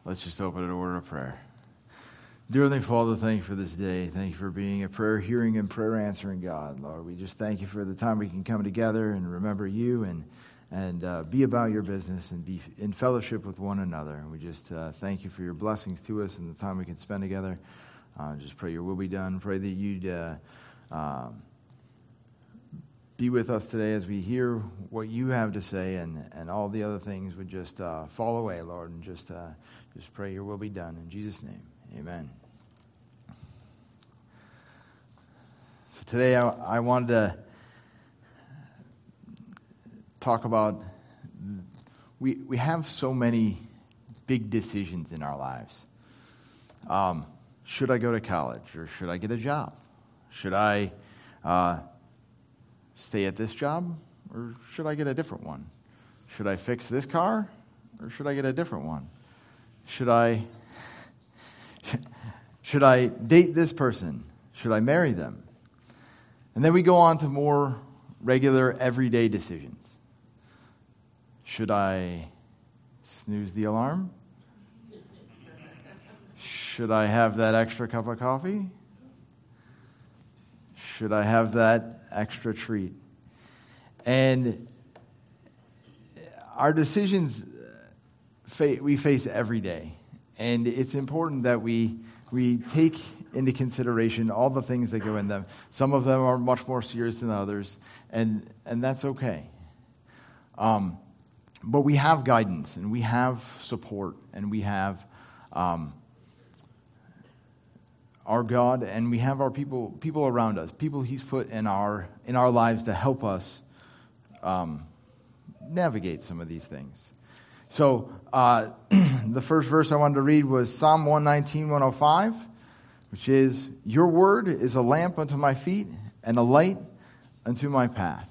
Let's just open an order of prayer. Dear Heavenly Father, thank you for this day. Thank you for being a prayer hearing and prayer answering God, Lord. We just thank you for the time we can come together and remember you and be about your business and be in fellowship with one another. And we just thank you for your blessings to us and the time we can spend together. Just pray your will be done. Pray that you'd be with us today as we hear what you have to say, and all the other things would just fall away, Lord, and just pray your will be done. In Jesus' name, amen. So today I wanted to talk about, we have so many big decisions in our lives. Should I go to college, or should I get a job? Should I stay at this job, or should I get a different one? Should I fix this car, or should I get a different one? Should I date this person? Should I marry them? And then we go on to more regular, everyday decisions. Should I snooze the alarm? Should I have that extra cup of coffee? Should I have that extra treat? And our decisions we face every day. And it's important that we take into consideration all the things that go in them. Some of them are much more serious than others, and that's okay. But we have guidance, and we have support, and we have our God, and we have our people around us, people He's put in our lives to help us navigate some of these things. So the first verse I wanted to read was Psalm 119, 105, which is, "Your word is a lamp unto my feet and a light unto my path."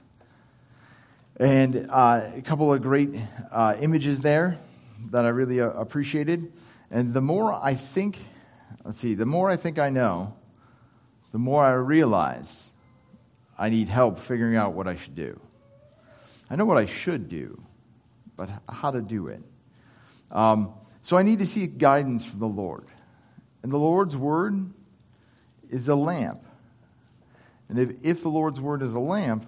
And a couple of great images there that I really appreciated. And the more I think I know, the more I realize I need help figuring out what I should do. I know what I should do, but how to do it. So I need to seek guidance from the Lord. And the Lord's word is a lamp. And if the Lord's word is a lamp,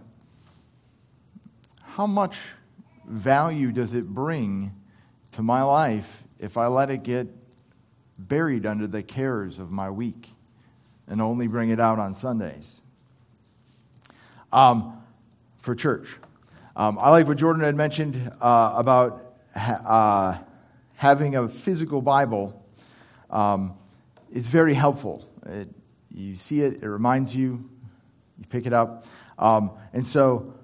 how much value does it bring to my life if I let it get buried under the cares of my week and only bring it out on Sundays? For church. I like what Jordan had mentioned about having a physical Bible. It's very helpful. You see it, it reminds you, you pick it up. And so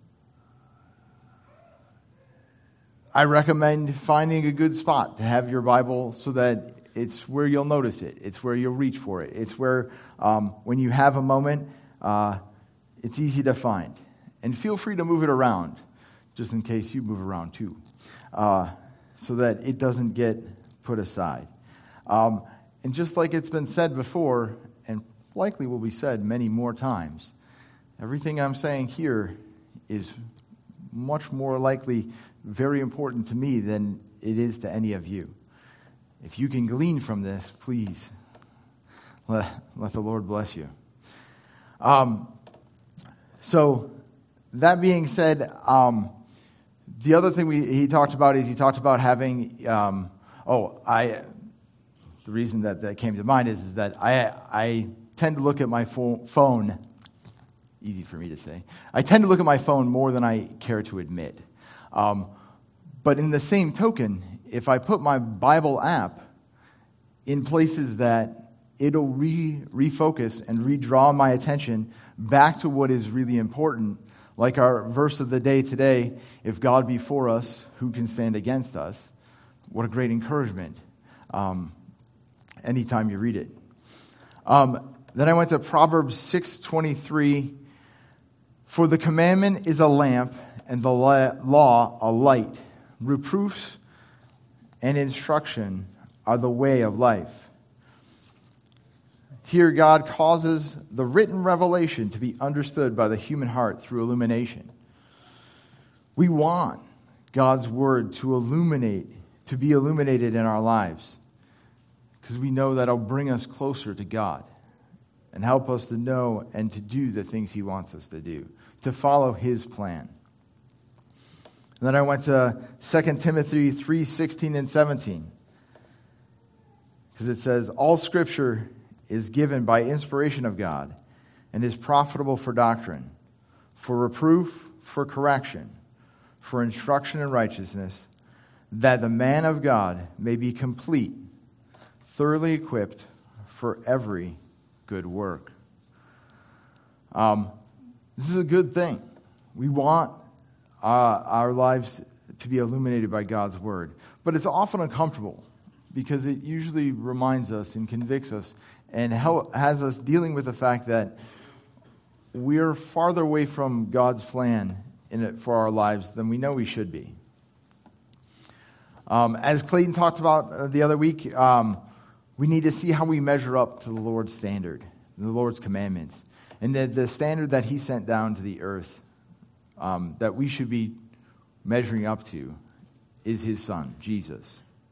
I recommend finding a good spot to have your Bible so that it's where you'll notice it. It's where you'll reach for it. It's where, when you have a moment, it's easy to find. And feel free to move it around, just in case you move around too, so that it doesn't get put aside. And just like it's been said before, and likely will be said many more times, everything I'm saying here is much more likely very important to me than it is to any of you. If you can glean from this, please let the Lord bless you. So that being said, the other thing he talked about having. The reason that came to mind is that I tend to look at my phone. Easy for me to say. I tend to look at my phone more than I care to admit. But in the same token, if I put my Bible app in places that it'll refocus and redraw my attention back to what is really important, like our verse of the day today, "If God be for us, who can stand against us?" What a great encouragement anytime you read it. Then I went to Proverbs 6:23. "For the commandment is a lamp, and the law a light. Reproofs and instruction are the way of life." Here, God causes the written revelation to be understood by the human heart through illumination. We want God's word to illuminate to be illuminated in our lives, because we know that it'll bring us closer to God and help us to know and to do the things he wants us to do, to follow his plan. And then I went to 2 Timothy 3:16 and 17, because it says, all Scripture is given by inspiration of God and is profitable for doctrine, for reproof, for correction, for instruction in righteousness, that the man of God may be complete, thoroughly equipped for every good work. This is a good thing. We want our lives to be illuminated by God's word. But it's often uncomfortable because it usually reminds us and convicts us and has us dealing with the fact that we're farther away from God's plan for our lives than we know we should be. As Clayton talked about the other week, we need to see how we measure up to the Lord's standard, the Lord's commandments, and the standard that he sent down to the earth that we should be measuring up to is his son, Jesus.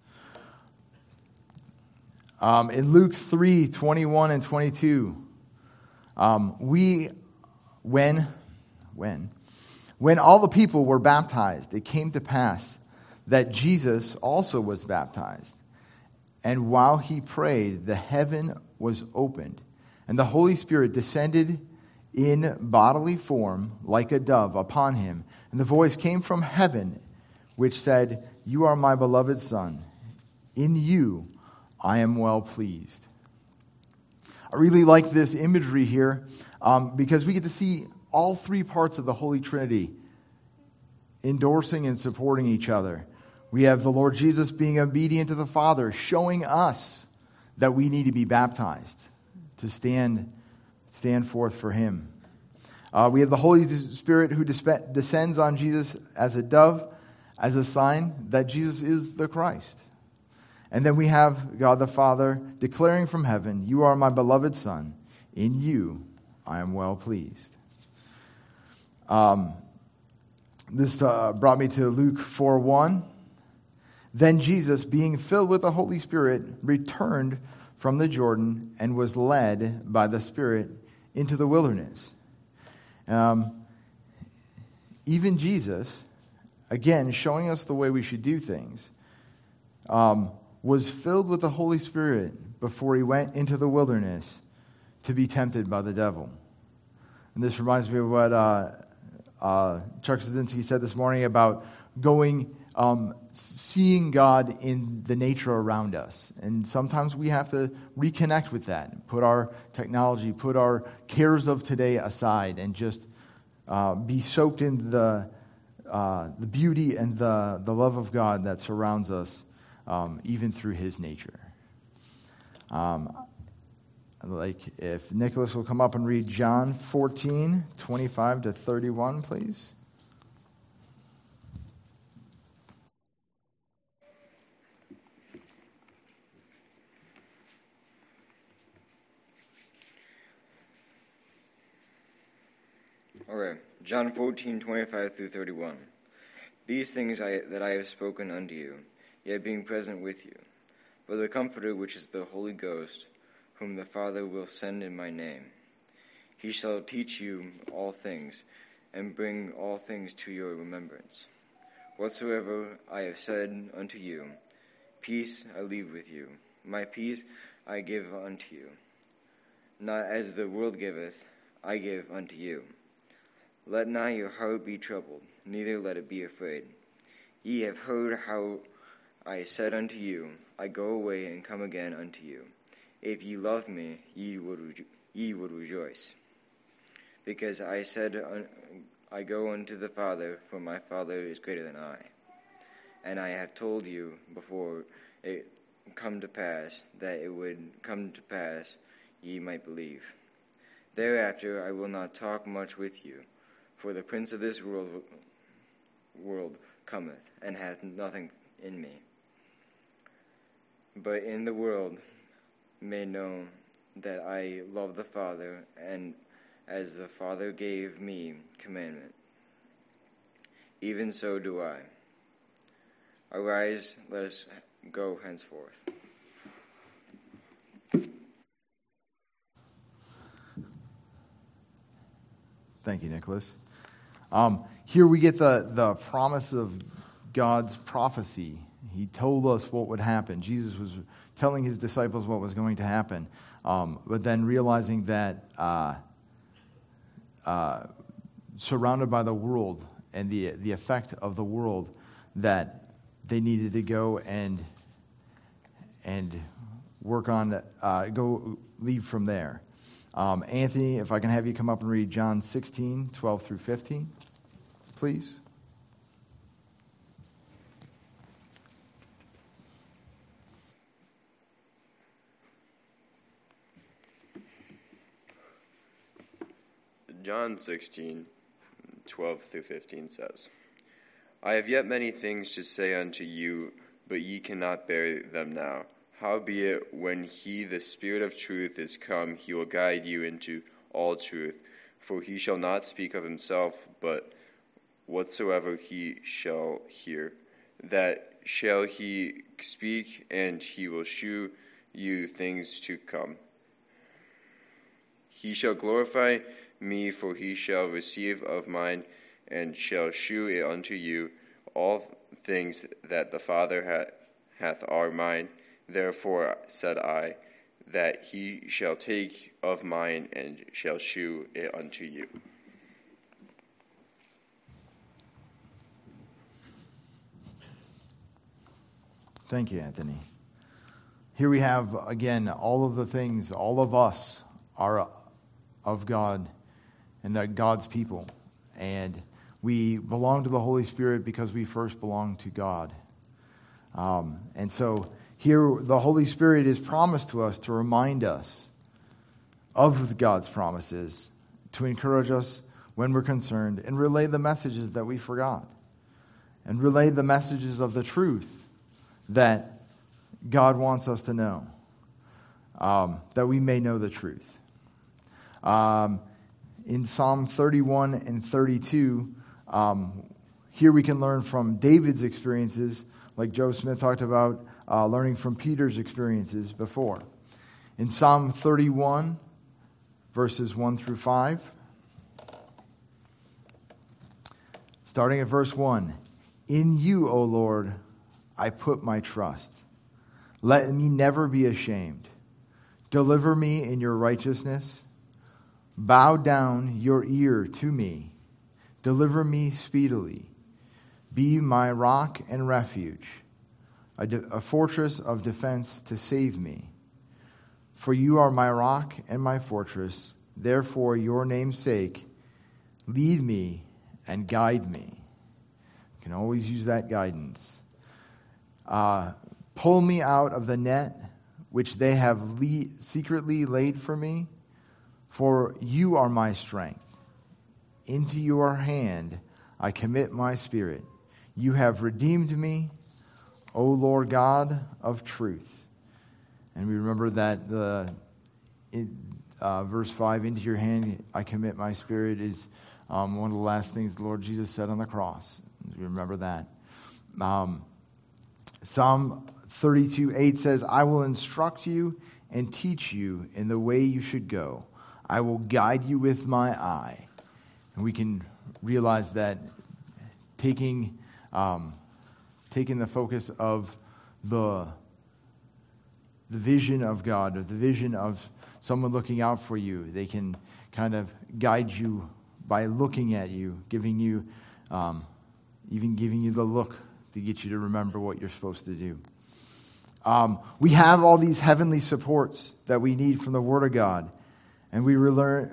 In Luke 3:21 and 22, when all the people were baptized, it came to pass that Jesus also was baptized. And while he prayed, the heaven was opened, and the Holy Spirit descended in bodily form like a dove upon him. And the voice came from heaven, which said, "You are my beloved Son. In you I am well pleased." I really like this imagery here because we get to see all three parts of the Holy Trinity endorsing and supporting each other. We have the Lord Jesus being obedient to the Father, showing us that we need to be baptized to stand forth for him. We have the Holy Spirit who descends on Jesus as a dove, as a sign that Jesus is the Christ. And then we have God the Father declaring from heaven, "You are my beloved Son. In you I am well pleased." This brought me to Luke 4:1. Then Jesus, being filled with the Holy Spirit, returned from the Jordan and was led by the Spirit into the wilderness. Even Jesus, again, showing us the way we should do things, was filled with the Holy Spirit before he went into the wilderness to be tempted by the devil. And this reminds me of what Chuck Szynski said this morning about seeing God in the nature around us. And sometimes we have to reconnect with that, put our technology, put our cares of today aside, and just be soaked in the beauty and the love of God that surrounds us, even through his nature. Like if Nicholas will come up and read John 14:25 to 31, please. All right, John 14:25 through 31. These things that I have spoken unto you, yet being present with you. But the Comforter, which is the Holy Ghost, whom the Father will send in my name, he shall teach you all things, and bring all things to your remembrance. Whatsoever I have said unto you, peace I leave with you, my peace I give unto you. Not as the world giveth, I give unto you. Let not your heart be troubled, neither let it be afraid. Ye have heard how I said unto you, I go away and come again unto you. If ye loved me, ye would rejoice. Because I said, I go unto the Father, for my Father is greater than I. And I have told you before it come to pass, that it would come to pass, ye might believe. Thereafter I will not talk much with you, for the prince of this world cometh, and hath nothing in me. But in the world may know that I love the Father, and as the Father gave me commandment, even so do I. Arise, let us go henceforth. Thank you, Nicholas. Here we get the promise of God's prophecy. He told us what would happen. Jesus was telling his disciples what was going to happen, but then realizing that surrounded by the world and the effect of the world, that they needed to go and work on, leave from there. Anthony, if I can have you come up and read John 16, 12 through 15, please. John 16, 12 through 15 says, I have yet many things to say unto you, but ye cannot bear them now. Howbeit, when he, the Spirit of truth, is come, he will guide you into all truth. For he shall not speak of himself, but whatsoever he shall hear, that shall he speak, and he will shew you things to come. He shall glorify me, for he shall receive of mine, and shall shew it unto you. All things that the Father hath are mine. Therefore said I, that he shall take of mine, and shall shew it unto you. Thank you, Anthony. Here we have, again, all of the things, all of us are of God and God's people. And we belong to the Holy Spirit because we first belong to God. And so here the Holy Spirit is promised to us to remind us of God's promises, to encourage us when we're concerned, and relay the messages that we forgot, and relay the messages of the truth that God wants us to know, that we may know the truth. In Psalm 31 and 32, here we can learn from David's experiences, like Joe Smith talked about, learning from Peter's experiences before. In Psalm 31, verses 1 through 5, starting at verse 1, In you, O Lord, I put my trust. Let me never be ashamed. Deliver me in your righteousness. Bow down your ear to me. Deliver me speedily. Be my rock and refuge, a fortress of defense to save me. For you are my rock and my fortress. Therefore, your name's sake, lead me and guide me. You can always use that guidance. Pull me out of the net which they have secretly laid for me. For you are my strength. Into your hand I commit my spirit. You have redeemed me, O Lord God of truth. And we remember that verse 5, into your hand I commit my spirit, is one of the last things the Lord Jesus said on the cross. We remember that. Psalm 32:8 says, I will instruct you and teach you in the way you should go. I will guide you with my eye. And we can realize that taking the focus of the vision of God, or the vision of someone looking out for you, they can kind of guide you by looking at you, giving you the look to get you to remember what you're supposed to do. We have all these heavenly supports that we need from the Word of God, and we learn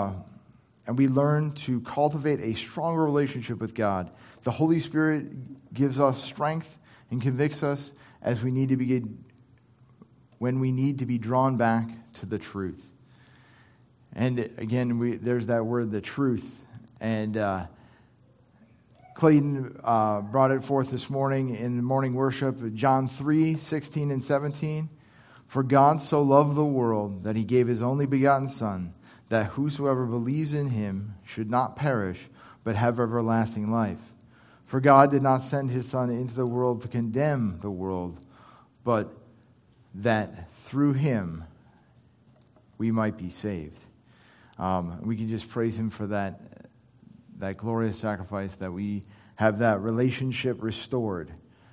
to cultivate a stronger relationship with God. The Holy Spirit gives us strength and convicts us as we need to be when we need to be drawn back to the truth. And again, there's that word, the truth. And Clayton brought it forth this morning in the morning worship, John 3:16 and 17. For God so loved the world that he gave his only begotten Son, that whosoever believes in him should not perish, but have everlasting life. For God did not send his Son into the world to condemn the world, but that through him we might be saved. We can just praise him for that glorious sacrifice, that we have that relationship restored.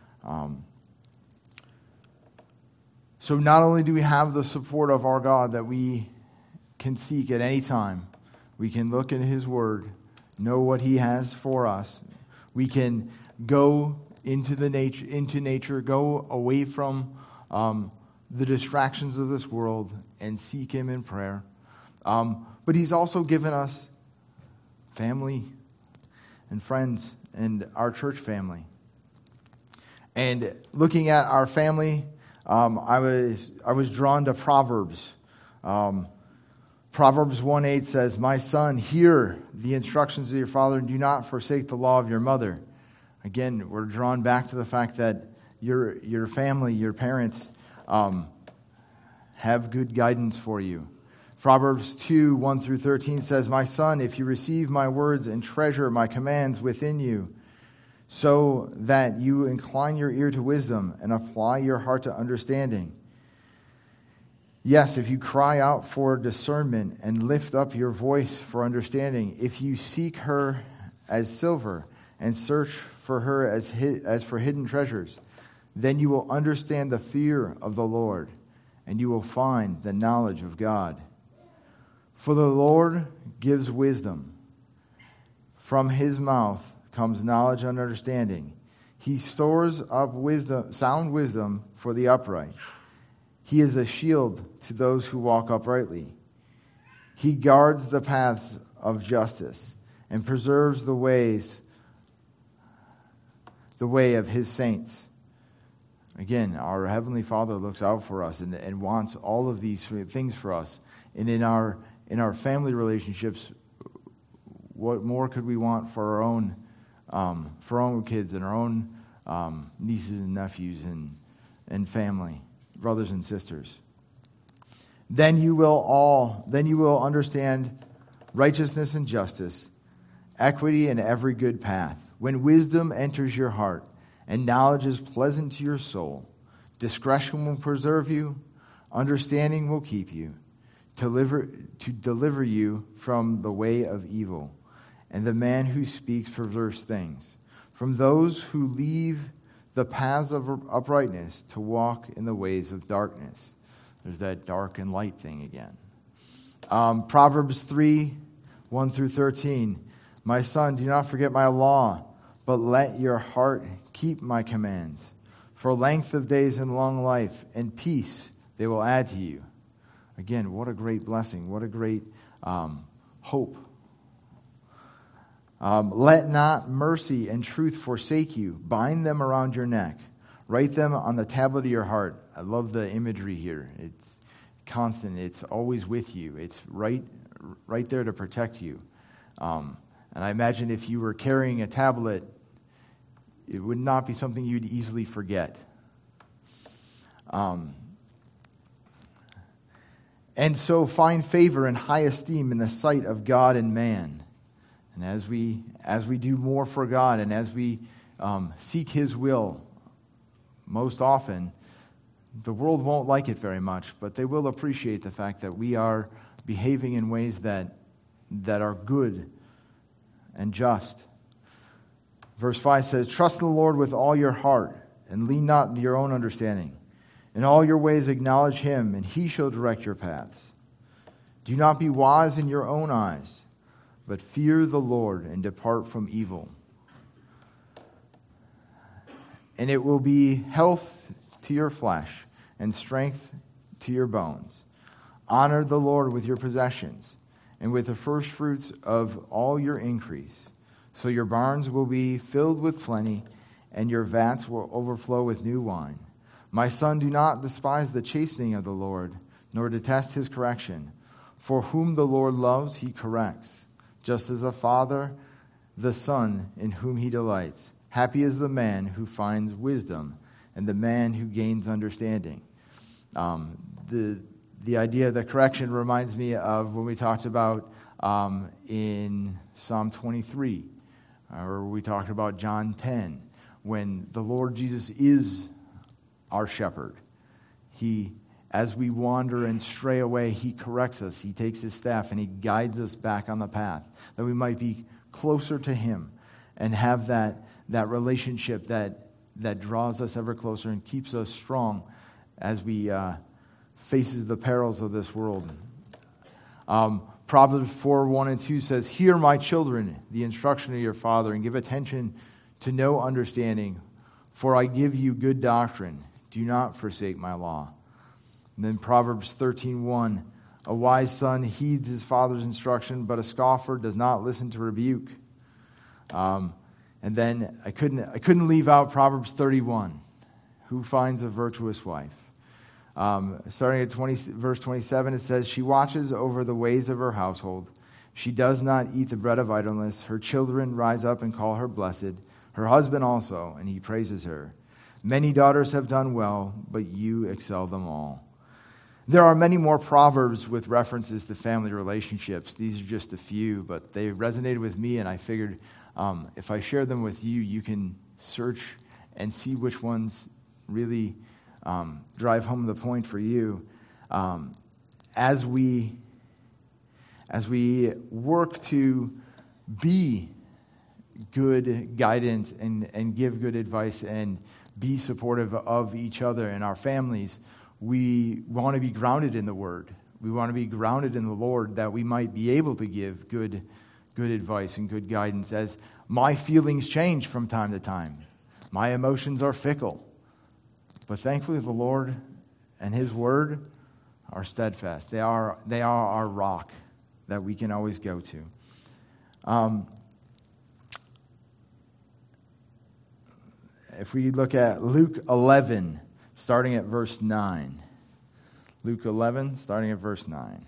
So not only do we have the support of our God that we can seek at any time, we can look in his word, know what he has for us. We can go into nature, go away from the distractions of this world and seek him in prayer. But he's also given us family and friends and our church family. And looking at our family, I was drawn to Proverbs. Proverbs 1:8 says, "My son, hear the instructions of your father, and do not forsake the law of your mother." Again, we're drawn back to the fact that your family, your parents, have good guidance for you. Proverbs 2:1-13 says, "My son, if you receive my words and treasure my commands within you, so that you incline your ear to wisdom and apply your heart to understanding. Yes, if you cry out for discernment and lift up your voice for understanding, if you seek her as silver and search for her as for hidden treasures, then you will understand the fear of the Lord, and you will find the knowledge of God. For the Lord gives wisdom. From his mouth comes knowledge and understanding. He stores up wisdom, sound wisdom for the upright. He is a shield to those who walk uprightly. He guards the paths of justice and preserves the way of his saints." Again, our Heavenly Father looks out for us and wants all of these things for us. And in our family relationships, what more could we want for our own kids and our own nieces and nephews and family, brothers and sisters? Then you will understand righteousness and justice, equity and every good path. When wisdom enters your heart and knowledge is pleasant to your soul, discretion will preserve you, understanding will keep you, to deliver you from the way of evil, and the man who speaks perverse things, from those who leave the paths of uprightness to walk in the ways of darkness. There's that dark and light thing again. Proverbs 3:1-13. "My son, do not forget my law, but let your heart keep my commands. For length of days and long life and peace they will add to you." Again, what a great blessing. What a great hope. "Let not mercy and truth forsake you. Bind them around your neck. Write them on the tablet of your heart." I love the imagery here. It's constant. It's always with you. It's right there to protect you. And I imagine if you were carrying a tablet, it would not be something you'd easily forget. And so find favor and high esteem in the sight of God and man. And as we do more for God and as we seek his will, most often, the world won't like it very much, but they will appreciate the fact that we are behaving in ways that are good and just. Verse 5 says, "Trust in the Lord with all your heart, and lean not to your own understanding. In all your ways acknowledge him, and he shall direct your paths. Do not be wise in your own eyes, but fear the Lord and depart from evil. And it will be health to your flesh and strength to your bones. Honor the Lord with your possessions and with the first fruits of all your increase. So your barns will be filled with plenty, and your vats will overflow with new wine. My son, do not despise the chastening of the Lord, nor detest his correction. For whom the Lord loves, he corrects, just as a father the son in whom he delights. Happy is the man who finds wisdom, and the man who gains understanding." The idea of the correction reminds me of when we talked about in Psalm 23, Or we talked about John 10, when the Lord Jesus is our shepherd. As we wander and stray away, he corrects us. He takes his staff and he guides us back on the path, that we might be closer to him and have that relationship that draws us ever closer and keeps us strong as we faces the perils of this world. Proverbs 4:1-2 says, "Hear, my children, the instruction of your father, and give attention to know understanding, for I give you good doctrine. Do not forsake my law." And then Proverbs 13:1, "A wise son heeds his father's instruction, but a scoffer does not listen to rebuke." And then I couldn't leave out Proverbs 31, "Who finds a virtuous wife?" Starting at verse 27, it says, "She watches over the ways of her household. She does not eat the bread of idleness. Her children rise up and call her blessed. Her husband also, and he praises her. Many daughters have done well, but you excel them all." There are many more proverbs with references to family relationships. These are just a few, but they resonated with me, and I figured if I share them with you, you can search and see which ones really drive home the point for you. As we work to be good guidance and give good advice and be supportive of each other and our families, we want to be grounded in the Word. We want to be grounded in the Lord, that we might be able to give good advice and good guidance. As my feelings change from time to time, my emotions are fickle, but thankfully the Lord and His Word are steadfast. They are our rock that we can always go to. If we look at Luke 11, starting at verse 9. Luke 11, starting at verse 9.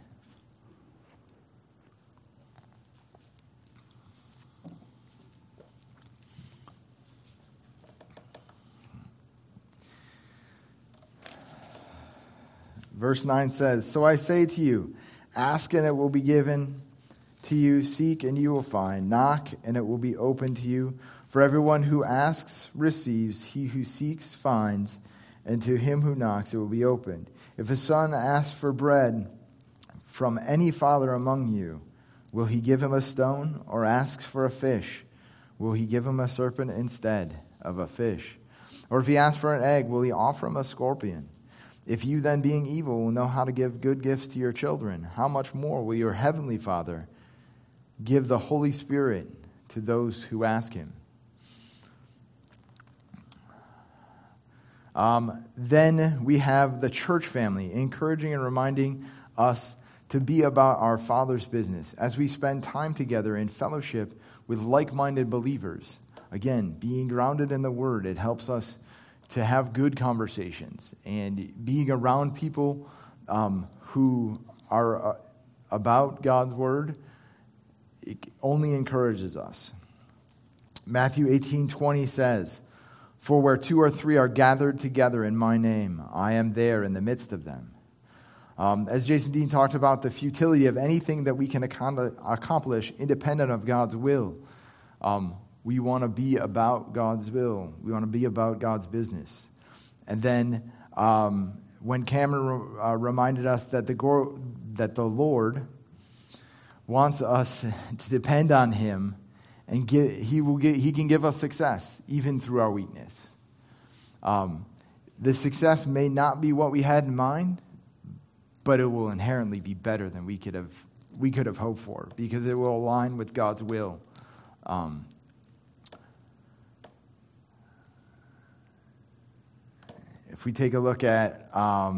Verse 9 says, "So I say to you, ask and it will be given to you, seek and you will find, knock and it will be opened to you. For everyone who asks receives, he who seeks finds, and to him who knocks it will be opened. If a son asks for bread from any father among you, will he give him a stone? Or asks for a fish, will he give him a serpent instead of a fish? Or if he asks for an egg, will he offer him a scorpion? If you then, being evil, will know how to give good gifts to your children, how much more will your heavenly Father give the Holy Spirit to those who ask him?" Then we have the church family encouraging and reminding us to be about our Father's business as we spend time together in fellowship with like-minded believers. Again, being grounded in the Word, it helps us to have good conversations, and being around people who are about God's Word, it only encourages us. Matthew 18:20 says, "For where 2 or 3 are gathered together in my name, I am there in the midst of them." As Jason Dean talked about the futility of anything that we can accomplish independent of God's will, we want to be about God's will. We want to be about God's business. And then when Cameron reminded us that the Lord wants us to depend on Him, and He can give us success even through our weakness. The success may not be what we had in mind, but it will inherently be better than we could have hoped for, because it will align with God's will. If we take a look at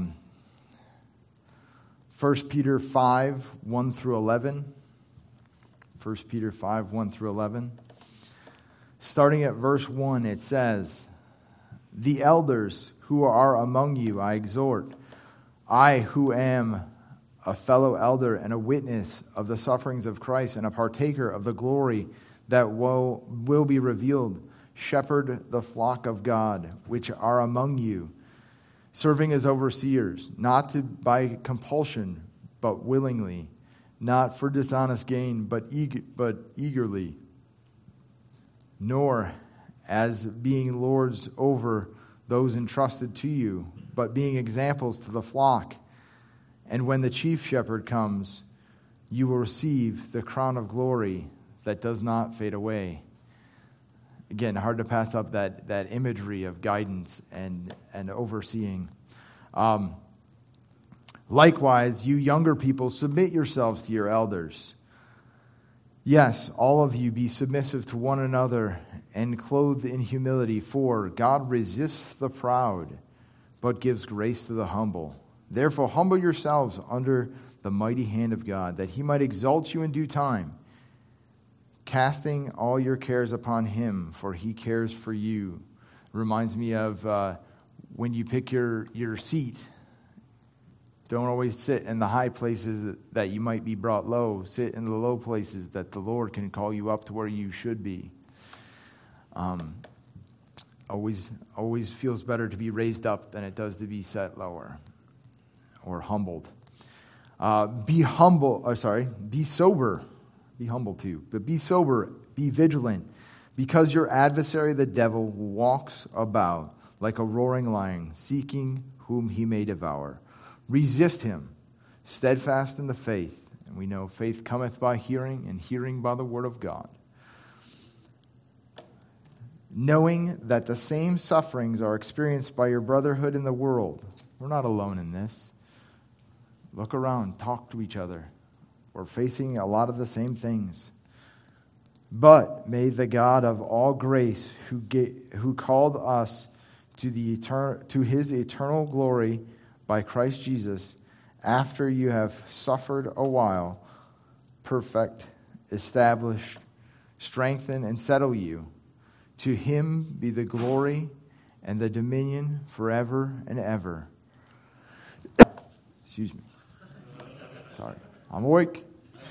1 Peter 5, 1 through 11. 1 Peter 5, 1 through 11. Starting at verse 1, it says, "The elders who are among you I exhort, I who am a fellow elder and a witness of the sufferings of Christ and a partaker of the glory that will be revealed, shepherd the flock of God which are among you, serving as overseers, not by compulsion, but willingly, not for dishonest gain, but eagerly, nor as being lords over those entrusted to you, but being examples to the flock. And when the chief shepherd comes, you will receive the crown of glory that does not fade away. Again, hard to pass up that imagery of guidance and overseeing. Likewise, you younger people, submit yourselves to your elders. Yes, all of you be submissive to one another and clothed in humility, for God resists the proud, but gives grace to the humble. Therefore, humble yourselves under the mighty hand of God, that he might exalt you in due time, casting all your cares upon him, for he cares for you. Reminds me of when you pick your seat. Don't always sit in the high places that you might be brought low. Sit in the low places that the Lord can call you up to where you should be. Always feels better to be raised up than it does to be set lower or humbled. Be sober. Be humble too. But be sober, be vigilant, because your adversary the devil walks about like a roaring lion, seeking whom he may devour. Resist him, steadfast in the faith. And we know faith cometh by hearing, and hearing by the word of God. Knowing that the same sufferings are experienced by your brotherhood in the world. We're not alone in this. Look around, talk to each other. We're facing a lot of the same things. But may the God of all grace, who called us to his eternal glory by Christ Jesus, after you have suffered a while, perfect, establish, strengthen, and settle you. To him be the glory and the dominion forever and ever. Excuse me. Sorry, I'm awake.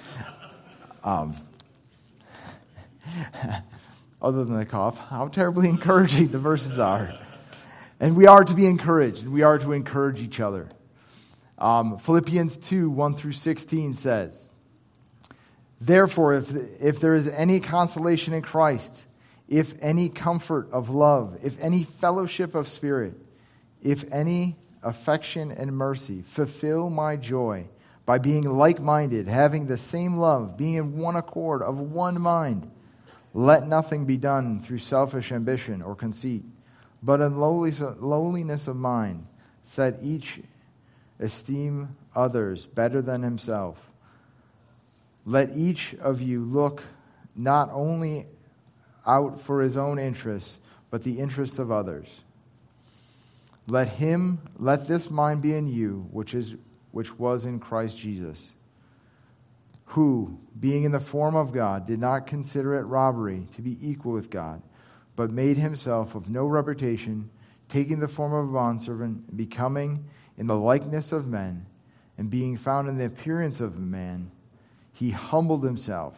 Other than the cough, how terribly encouraging the verses are. And we are to be encouraged, and we are to encourage each other. Philippians 2, 1 through 16 says, Therefore, if there is any consolation in Christ, if any comfort of love, if any fellowship of spirit, if any affection and mercy, fulfill my joy by being like-minded, having the same love, being in one accord, of one mind. Let nothing be done through selfish ambition or conceit, but in lowliness of mind, set each esteem others better than himself. Let each of you look not only out for his own interests, but the interests of others. Let this mind be in you, which was in Christ Jesus, who, being in the form of God, did not consider it robbery to be equal with God, but made himself of no reputation, taking the form of a bondservant, becoming in the likeness of men, and being found in the appearance of a man, he humbled himself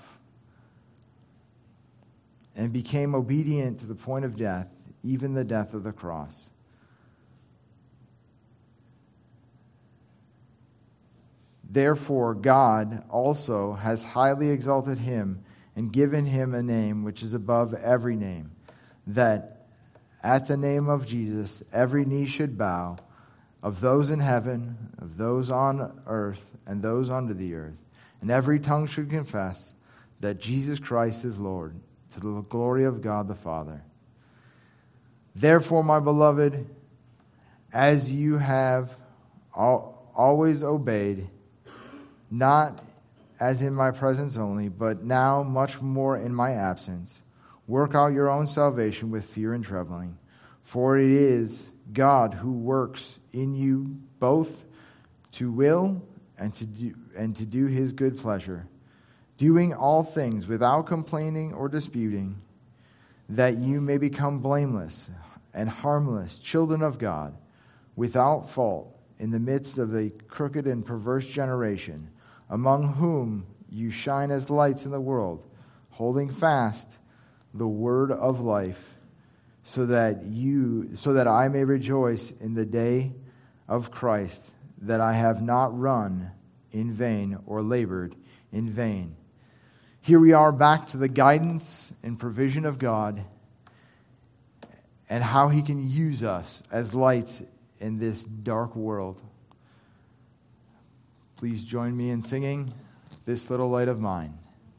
and became obedient to the point of death, even the death of the cross. Therefore, God also has highly exalted him and given him a name which is above every name, that at the name of Jesus every knee should bow, of those in heaven, of those on earth, and those under the earth, and every tongue should confess that Jesus Christ is Lord, to the glory of God the Father. Therefore, my beloved, as you have always obeyed, not as in my presence only, but now much more in my absence, work out your own salvation with fear and trembling. For it is God who works in you both to will and to do his good pleasure, doing all things without complaining or disputing, that you may become blameless and harmless, children of God, without fault, in the midst of a crooked and perverse generation, among whom you shine as lights in the world, holding fast the word of life, so that I may rejoice in the day of Christ, that I have not run in vain or labored in vain. here we are back to the guidance and provision of God and how He can use us as lights in this dark world. Please join me in singing This Little Light of Mine.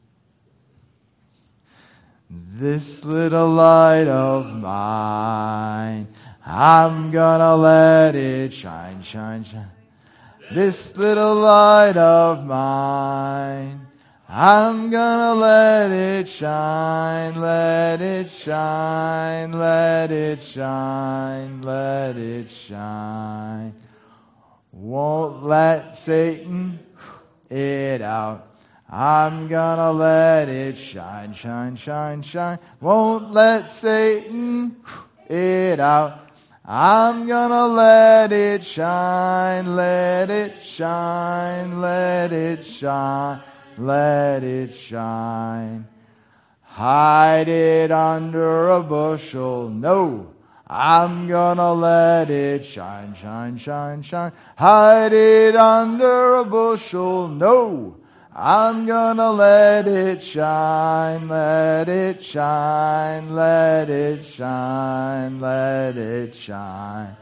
This little light of mine, I'm gonna let it shine, shine, shine. This little light of mine, I'm gonna let it shine, let it shine, let it shine, let it shine. Won't let Satan it out. I'm gonna let it shine, shine, shine, shine. Won't let Satan it out. I'm gonna let it shine, let it shine, let it shine, let it shine. Hide it under a bushel, no. I'm gonna let it shine, shine, shine, shine. Hide it under a bushel, no. I'm gonna let it shine, let it shine, let it shine, let it shine.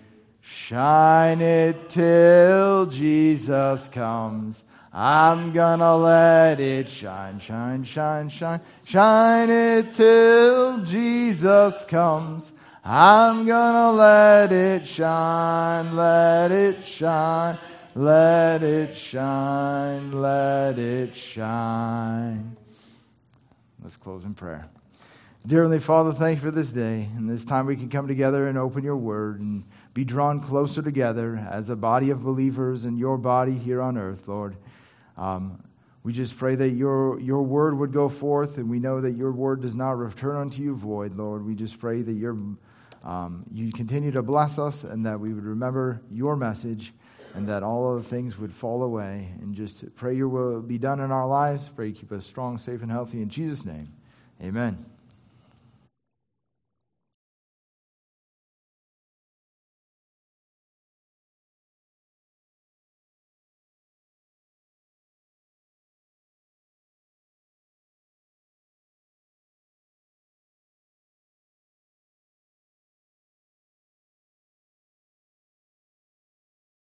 Shine it till Jesus comes. I'm gonna let it shine, shine, shine, shine. Shine it till Jesus comes. I'm gonna let it shine, let it shine. Let it shine, let it shine. Let's close in prayer. Dear Heavenly Father, thank you for this day and this time we can come together and open your word and be drawn closer together as a body of believers in your body here on earth, Lord. We just pray that your word would go forth, and we know that your word does not return unto you void, Lord. We just pray that you continue to bless us and that we would remember your message, and that all other things would fall away. And just pray your will be done in our lives. Pray you keep us strong, safe, and healthy. In Jesus' name, amen.